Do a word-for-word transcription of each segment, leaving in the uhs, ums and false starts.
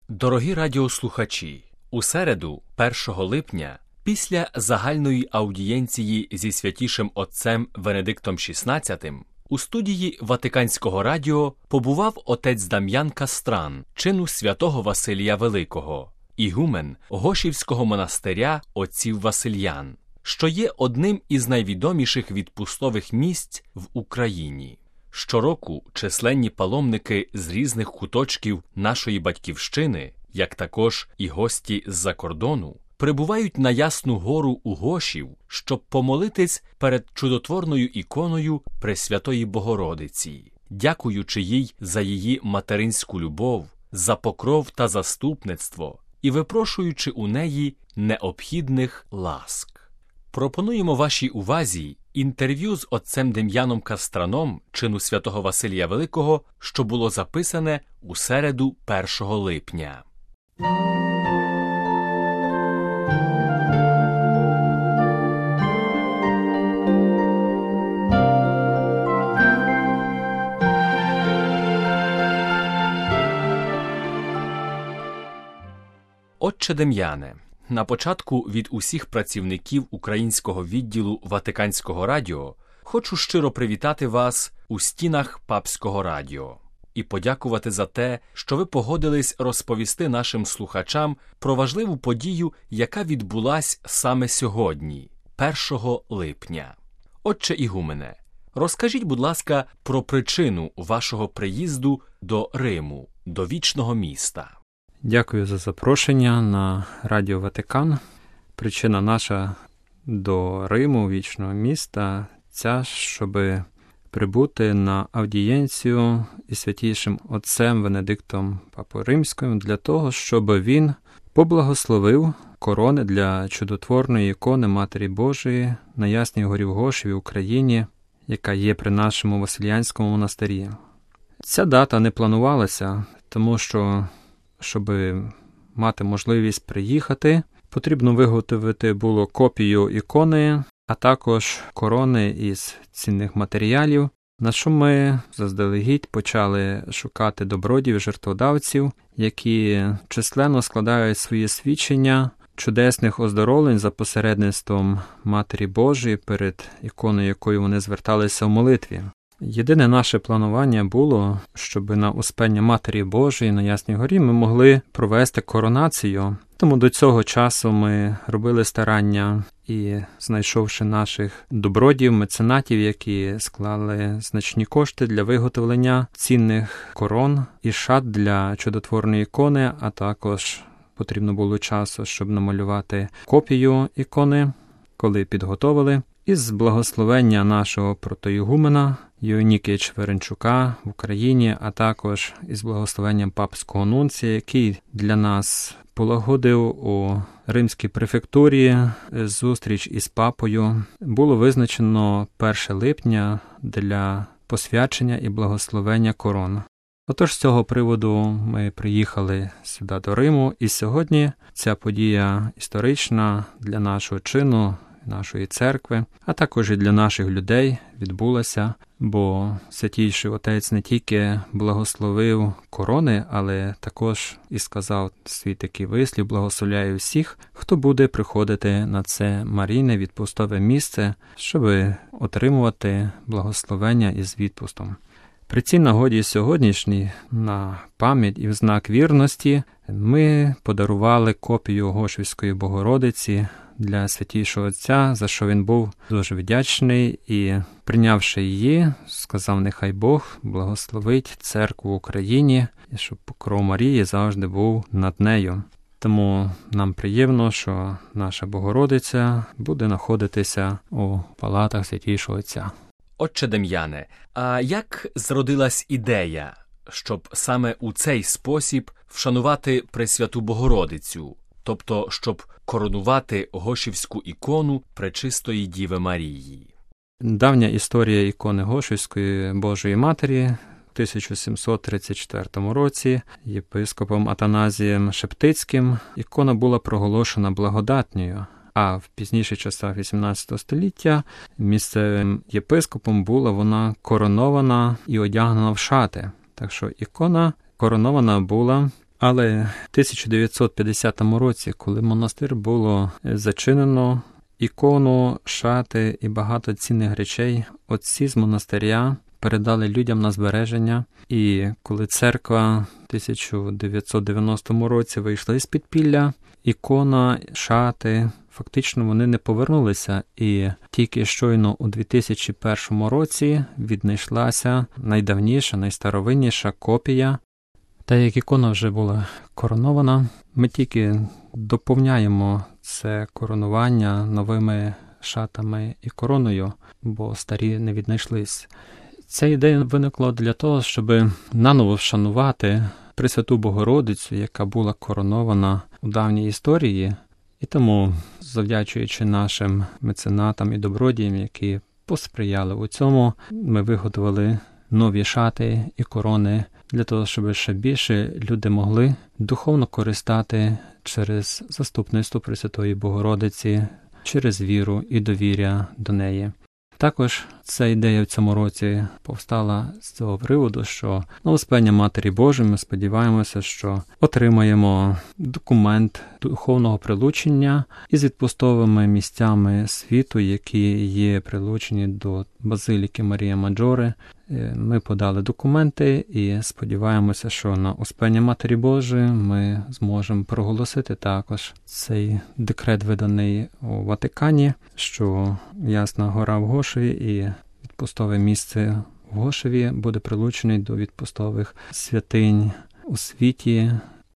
Дорогі радіослухачі, у середу, першого липня, після загальної аудієнції зі святішим отцем Венедиктом шістнадцятим, у студії Ватиканського радіо побував отець Дам'ян Кастран, чину святого Василія Великого, ігумен Гошівського монастиря отців Васильян, що є одним із найвідоміших відпустових місць в Україні. Щороку численні паломники з різних куточків нашої батьківщини, як також і гості з-за кордону, прибувають на Ясну гору у Гошів, щоб помолитись перед чудотворною іконою Пресвятої Богородиці, дякуючи їй за її материнську любов, за покров та заступництво і випрошуючи у неї необхідних ласк. Пропонуємо вашій увазі інтерв'ю з отцем Дем'яном Кастраном, чину святого Василія Великого, що було записане у середу першого липня. Отче Дем'яне, на початку від усіх працівників українського відділу Ватиканського радіо хочу щиро привітати вас у стінах Папського радіо і подякувати за те, що ви погодились розповісти нашим слухачам про важливу подію, яка відбулась саме сьогодні, першого липня. Отче ігумене, розкажіть, будь ласка, про причину вашого приїзду до Риму, до вічного міста. Дякую за запрошення на Радіо Ватикан. Причина наша до Риму, вічного міста, ця, щоб прибути на аудієнцію із святішим отцем Венедиктом Папою Римським для того, щоб він поблагословив корони для чудотворної ікони Матері Божої на Ясній горі в Гошеві в Україні, яка є при нашому Васильянському монастирі. Ця дата не планувалася, тому що щоб мати можливість приїхати, потрібно виготовити було копію ікони, а також корони із цінних матеріалів, на що ми заздалегідь почали шукати добродіїв, жертводавців, які численно складають свої свідчення чудесних оздоровлень за посередництвом Матері Божої перед іконою, якою вони зверталися в молитві. Єдине наше планування було, щоб на Успення Матері Божої на Ясній горі ми могли провести коронацію. Тому до цього часу ми робили старання і, знайшовши наших добродіїв, меценатів, які склали значні кошти для виготовлення цінних корон і шат для чудотворної ікони, а також потрібно було часу, щоб намалювати копію ікони, коли підготовили. Із благословення нашого протоігумена Єонікія Чверенчука в Україні, а також із благословенням папського нунція, який для нас полагодив у Римській префектурі зустріч із папою, було визначено перше липня для посвячення і благословення корон. Отож, з цього приводу ми приїхали сюди до Риму, і сьогодні ця подія історична для нашого чину, нашої церкви, а також і для наших людей відбулася, бо Святійший Отець не тільки благословив корони, але також і сказав свій такий вислів: благословляю всіх, хто буде приходити на це Марійне відпустове місце, щоб отримувати благословення із відпустом. При цій нагоді сьогоднішній, на пам'ять і в знак вірності, ми подарували копію Гошівської Богородиці для Святійшого Отця, за що він був дуже вдячний, і, прийнявши її, сказав: нехай Бог благословить церкву в Україні, і щоб покров Марії завжди був над нею. Тому нам приємно, що наша Богородиця буде знаходитися у палатах Святійшого Отця. Отче Дем'яне, а як зродилась ідея, щоб саме у цей спосіб вшанувати Пресвяту Богородицю, тобто щоб коронувати Гошівську ікону Пречистої Діви Марії? Давня історія ікони Гошівської Божої Матері в тисяча сімсот тридцять четвертому році єпископом Атаназієм Шептицьким ікона була проголошена благодатньою, а в пізніших часах вісімнадцятого століття місцевим єпископом була вона коронована і одягнена в шати. Так що ікона коронована була Але в тисяча дев'ятсот п'ятдесятому році, коли монастир було зачинено, ікону, шати і багато цінних речей отці з монастиря передали людям на збереження. І коли церква в тисяча дев'ятсот дев'яностому році вийшла із підпілля, ікона, шати, фактично вони не повернулися. І тільки щойно у дві тисячі першому році віднайшлася найдавніша, найстаровинніша копія. Та як ікона вже була коронована, ми тільки доповняємо це коронування новими шатами і короною, бо старі не віднайшлись. Ця ідея виникла для того, щоб наново вшанувати Пресвяту Богородицю, яка була коронована у давній історії. І тому, завдячуючи нашим меценатам і добродіям, які посприяли у цьому, ми виготовили нові шати і корони для того, щоб ще більше люди могли духовно користати через заступництво Пресвятої Богородиці, через віру і довір'я до неї. Також ця ідея в цьому році повстала з цього приводу, що на Успення Матері Божої ми сподіваємося, що отримаємо документ духовного прилучення із відпустовими місцями світу, які є прилучені до Базиліки Марія Маджоре. Ми подали документи і сподіваємося, що на Успення Матері Божої ми зможемо проголосити також цей декрет, виданий у Ватикані, що Ясна гора в Гошеві і відпустове місце в Гошеві буде прилучений до відпустових святинь у світі.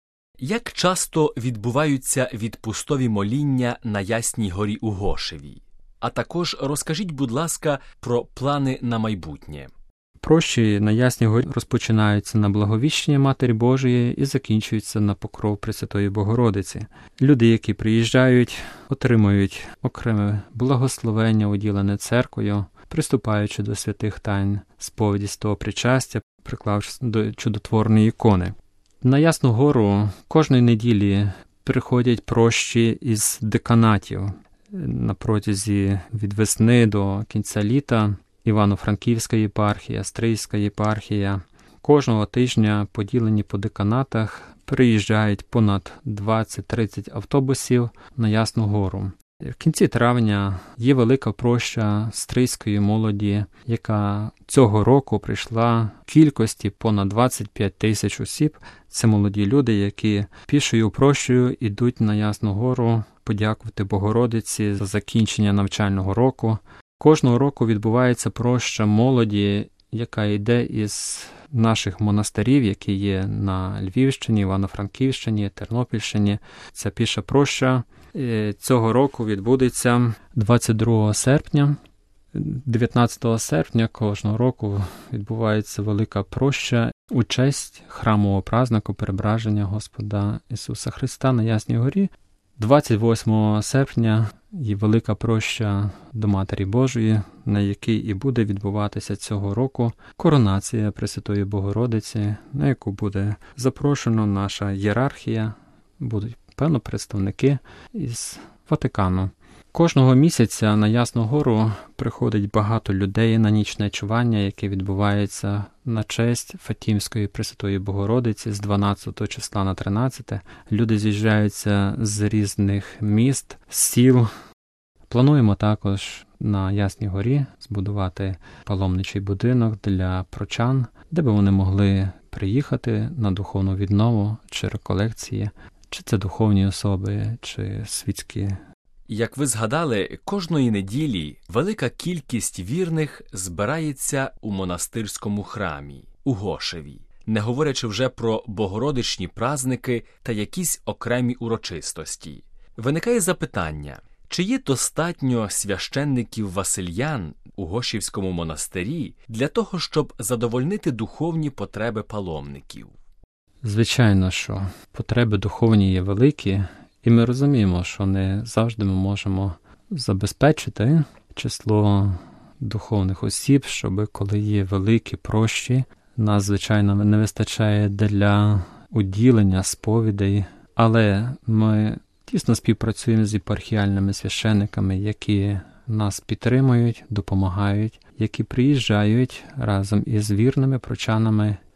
Як часто відбуваються відпустові моління на Ясній горі у Гошеві? А також розкажіть, будь ласка, про плани на майбутнє. Прощі на Ясній горі розпочинаються на Благовіщення Матері Божої і закінчуються на Покров Пресвятої Богородиці. Люди, які приїжджають, отримують окреме благословення, уділене церквою, приступаючи до святих тайн сповіді Святого Причастя, приклавшись до чудотворної ікони. На Ясну гору кожної неділі приходять прощі із деканатів. На протязі від весни до кінця літа Івано-Франківська єпархія, Стрийська єпархія. Кожного тижня, поділені по деканатах, приїжджають понад двадцять-тридцять автобусів на Ясну гору. В кінці травня є велика проща стрийської молоді, яка цього року прийшла в кількості понад двадцять п'ять тисяч осіб. Це молоді люди, які пішою прощею йдуть на Ясну гору подякувати Богородиці за закінчення навчального року. Кожного року відбувається проща молоді, яка йде із наших монастирів, які є на Львівщині, Івано-Франківщині, Тернопільщині. Ця піша проща цього року відбудеться двадцять другого серпня. дев'ятнадцятого серпня кожного року відбувається велика проща у честь храмового празднику Преображення Господа Ісуса Христа на Ясній горі. двадцять восьмого серпня є велика проща до Матері Божої, на якій і буде відбуватися цього року коронація Пресвятої Богородиці, на яку буде запрошено наша ієрархія, будуть, певно, представники із Ватикану. Кожного місяця на Ясну гору приходить багато людей на нічне чування, яке відбувається на честь Фатімської Пресвятої Богородиці з дванадцятого числа на тринадцяте. Люди з'їжджаються з різних міст, сіл. Плануємо також на Ясній горі збудувати паломничий будинок для прочан, де би вони могли приїхати на духовну віднову чи реколекції, чи це духовні особи, чи світські. Як ви згадали, кожної неділі велика кількість вірних збирається у монастирському храмі, у Гошеві, не говорячи вже про богородичні праздники та якісь окремі урочистості. Виникає запитання, чи є достатньо священників-васильян у Гошівському монастирі для того, щоб задовольнити духовні потреби паломників? Звичайно, що потреби духовні є великі, і ми розуміємо, що не завжди ми можемо забезпечити число духовних осіб, щоб коли є великі прощі, нас, звичайно, не вистачає для уділення сповідей, але ми тісно співпрацюємо з єпархіальними священниками, які нас підтримують, допомагають, які приїжджають разом із вірними прочанами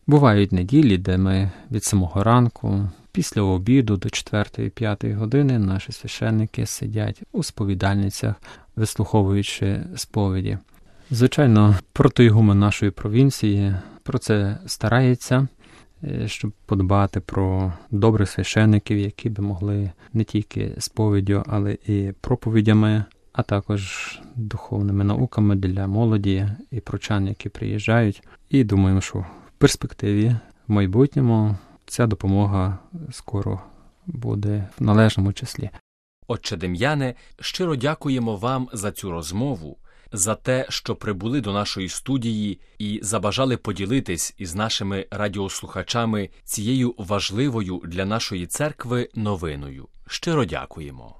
Бувають неділі, де ми від самого ранку, після обіду до четвертої-п'ятої години наші священники сидять у сповідальницях, вислуховуючи сповіді. Звичайно, протоігумен нашої провінції про це старається, щоб подбати про добрих священників, які би могли не тільки сповіддю, але і проповідями, а також духовними науками для молоді і прочан, які приїжджають. І думаємо, що в перспективі, в майбутньому, ця допомога скоро буде в належному числі. Отче Дем'яне, щиро дякуємо вам за цю розмову, за те, що прибули до нашої студії і забажали поділитись із нашими радіослухачами цією важливою для нашої церкви новиною. Щиро дякуємо.